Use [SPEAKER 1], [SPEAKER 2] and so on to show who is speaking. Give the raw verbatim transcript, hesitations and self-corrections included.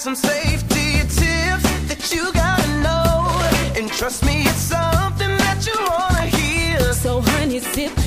[SPEAKER 1] some safety tips that you gotta know. And trust me, it's something that you wanna hear.
[SPEAKER 2] So honey, sip